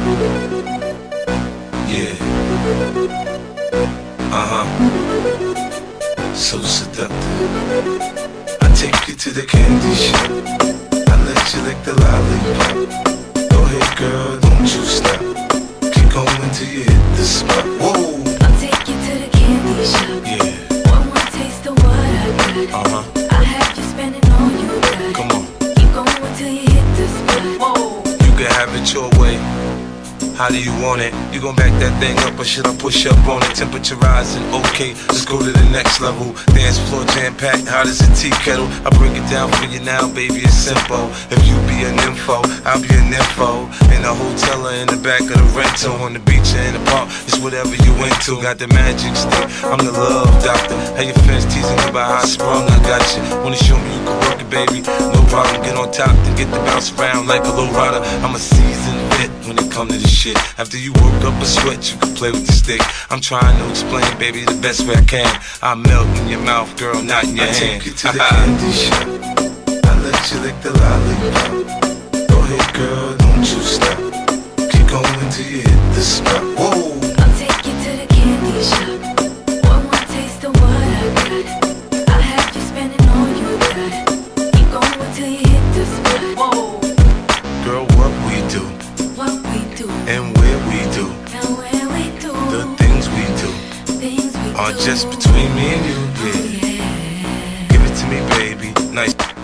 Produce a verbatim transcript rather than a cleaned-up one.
Yeah. Uh-huh. So seductive. I take you to the candy shop. I let you lick the lollipop. Go ahead, girl, don't you stop. Keep going till you hit the spot. Whoa. I'll take you to the candy shop. Yeah. One more taste of what I got. Uh-huh. I have you spending all you got. Come on. Keep going till you hit the spot. Whoa. You can have it your way. How do you want it? You gon' back that thing up or should I push up on it? Temperature rising, okay, let's go to the next level. Dance floor jam-packed, hot as a tea kettle. I break it down for you now, baby, it's simple. If you be an info, I'll be an info. In the hotel or in the back of the rental, on the beach or in the park, it's whatever you into. Got the magic stick, I'm the love doctor. Hey, your friends teasing me about how I sprung, I got you. Wanna show me you can work it, baby? No problem, get on top and get to bounce around like a low rider. I'm a seasoned vet when it come to this shit. After you work up a sweat, you can play with the stick. I'm trying to explain, baby, the best way I can. I melt in your mouth, girl, not in your I hand. I take you to the candy shop. I let you lick the lollipop. Go ahead, girl, don't you stop. Keep going till you hit the spot. Whoa. I'll take you to the candy shop. One more taste of what I got. I have you spending all you got. Keep going till you hit the spot. Whoa. Girl, what we do, what we do, and where we do, and where we do, the things we do, things we are do. just between me and you. Yeah. Oh, yeah. Give it to me, baby. Nice.